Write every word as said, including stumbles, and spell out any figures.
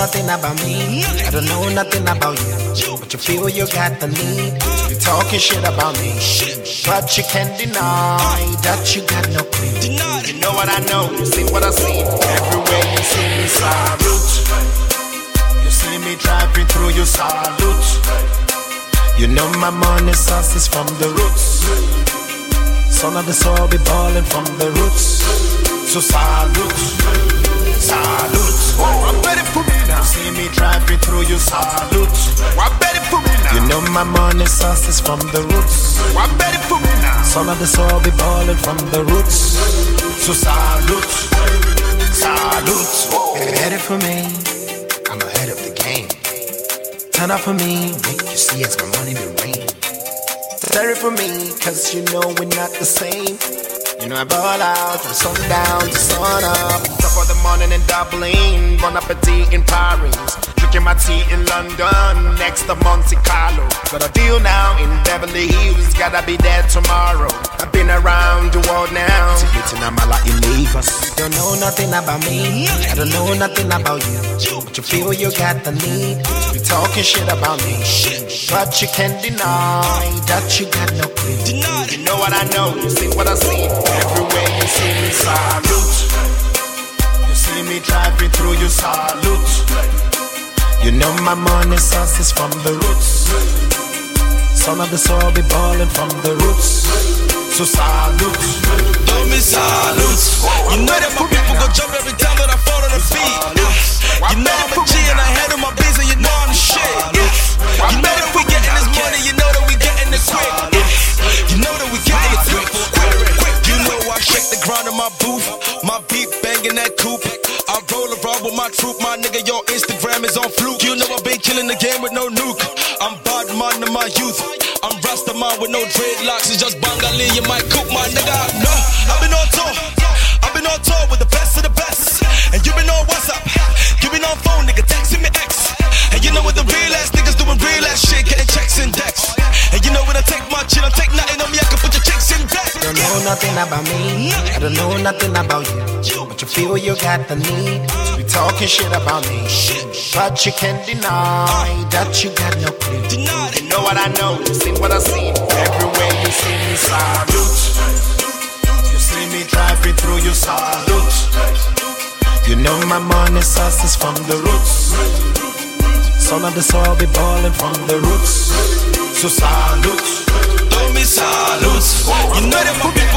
nothing about me. I don't know nothing about you, but you feel you got the need to be talking shit about me. But you can't deny that you got no clue. You know what I know, you see what I see. Everywhere you see me, salute. You see me driving through, you salute. You know my money source is from the roots. Son of the soul be balling from the roots. So salute, salute. I'm ready for me now. See me driving through, you salute. I'm ready for me now. You know my money source is from the roots. I'm ready for me now. Son of the soul be balling from the roots. So salute, salute. Ready for me? I'm ahead of the game. Turn up for me, make you see as my money been rain. Sorry for me, cause you know we're not the same. You know I ball out from sundown to sun up. Top of the morning in Dublin, Bon Appetit in Paris. Drinking my tea in London, next to Monte Carlo. Got a deal now in Beverly Hills, gotta be there tomorrow. I've been around the world now. Tinamala in Lagos. Don't know nothing about me, I don't know nothing about you, but you feel you got the need to be talking shit about me. But you can't deny that you got no clue. You know what I know, you see what I see. Everywhere you see me, salute. You see me driving through, you salute. You know my money source is from the roots. Son of the soul be balling from the roots. So salute. Do me salute. You know that my people go jump every time that I fall on the beat. You know I'm a G and I handle my biz and you know I'm the shit. You know that we getting this money, you know that we getting it quick. You know that we getting it quick, quick. You know I shake the ground in my booth, my beat banging that coupe. I roll around with my troop, my nigga, your Instagram is on fluke. You know I've been killing the game with no nuke. I'm bad man in my youth, I'm Rasta man with no dreadlocks. It's just Bangali in my coop, my nigga. No, I've been on tour, I've been on tour with the best of the best. And you been on WhatsApp, you been on phone, nigga, texting me X. And you know what the real ass niggas doing real ass shit, getting checks in decks. And you know when I take my chill, I take nothing on me, I can put your checks in deck. Don't know nothing about me, I don't know nothing about you, but you feel you got the need to be talking shit about me. But you can't deny that you got no clue. You know what I know, you see what I see. Everywhere you see me, salute. You see me driving through, you salute. You know my money source is from the roots. Son of the soul be balling from the roots. So salute. Do me salute. You know that my people